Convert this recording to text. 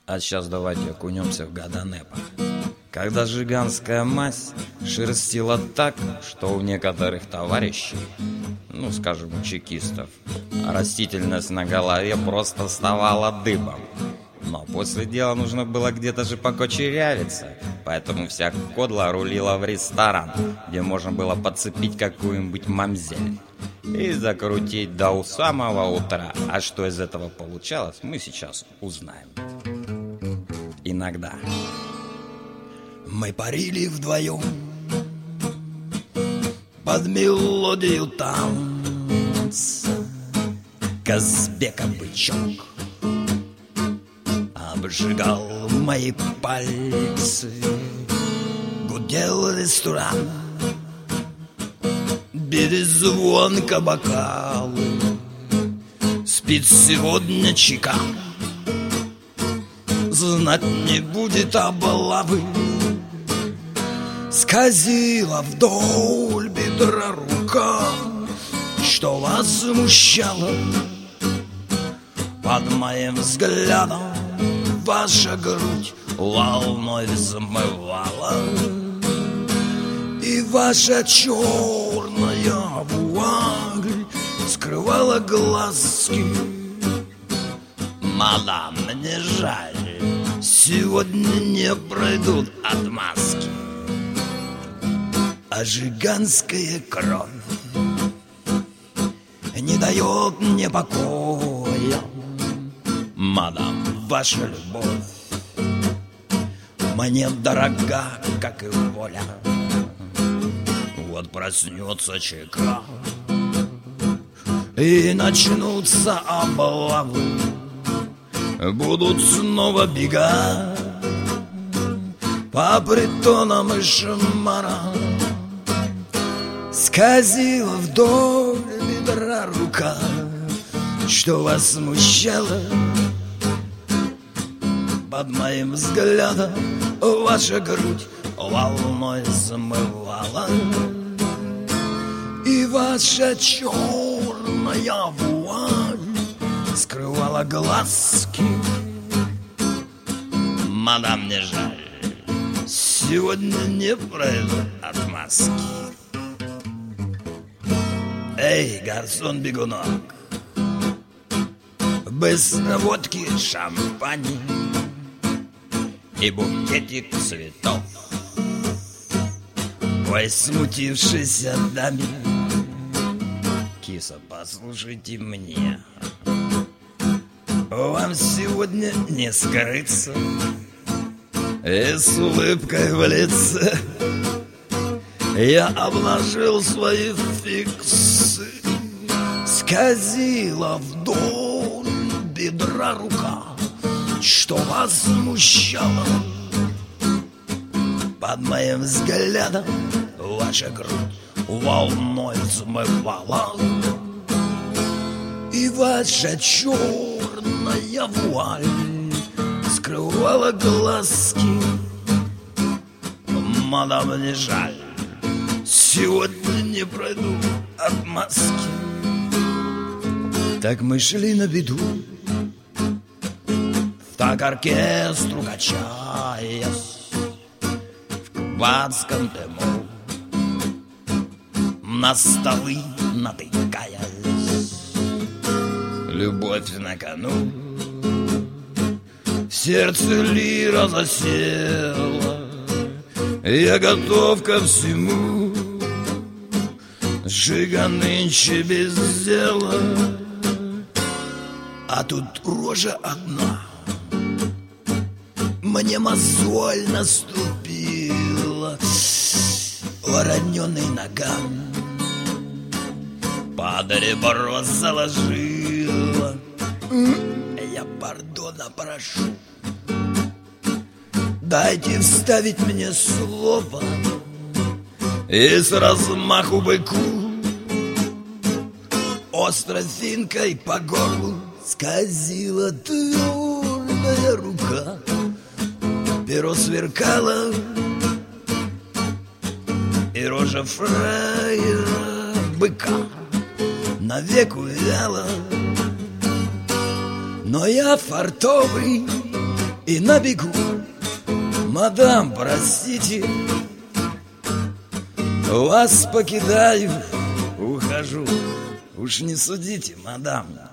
А сейчас давайте окунемся в года НЭПа, когда жиганская мазь шерстила так, что у некоторых товарищей, ну скажем, у чекистов, растительность на голове просто вставала дыбом. Но после дела нужно было где-то же покочерявиться, поэтому вся кодла рулила в ресторан, где можно было подцепить какую-нибудь мамзель и закрутить до самого утра. А что из этого получалось, мы сейчас узнаем. Иногда мы парили вдвоем под мелодию танца. Казбека бычок обжигал мои пальцы. Гудел ресторан, били звонко бокалы. Спит сегодня чека, знать не будет облавы. Скользила вдоль бедра рука, что вас смущало. Под моим взглядом ваша грудь волной взмывала, и ваша черная вуаль скрывала глазки. Мадам, мне жаль, сегодня не пройдут отмазки. А жиганская кровь не дает мне покоя. Мадам, ваша любовь мне дорога, как и воля. Вот проснется чека и начнутся облавы. Будут снова бегать по притонам и шмарам. Скользила вдоль бедра рука, что вас смущало. Под моим взглядом ваша грудь волной замывала, и ваша черная вуаль скрывала глазки. Мадам, мне жаль, сегодня не пройдут отмазки. Эй, гарсон-бегунок, быстро водки, шампань и букетик цветов. Ой, смутившейся даме, киса, послушайте мне, вам сегодня не скрыться. И с улыбкой в лице я обнажил свои фиксы. Скользила вдоль бедра рука, что вас смущало. Под моим взглядом ваша грудь волной взмывала, и ваша черная вуаль скрывала глазки. Мадам, мне жаль, сегодня не пройду отмазки. Так мы шли на беду, так оркестру качаясь, в кубанском дыму на столы натыкаясь. Любовь на кону, в сердце лира засела. Я готов ко всему, жига нынче без дела. А тут рожа одна, мне мозоль наступила. Вороненый ногам под ребро заложила. Я пардона прошу, дайте вставить мне слово. И с размаху быку остро финкой по горлу скользила твердая рука. Перо сверкало, и рожа фраера быка навек увяла. Но я фартовый и на бегу: мадам, простите, вас покидаю, ухожу. Уж не судите, мадам,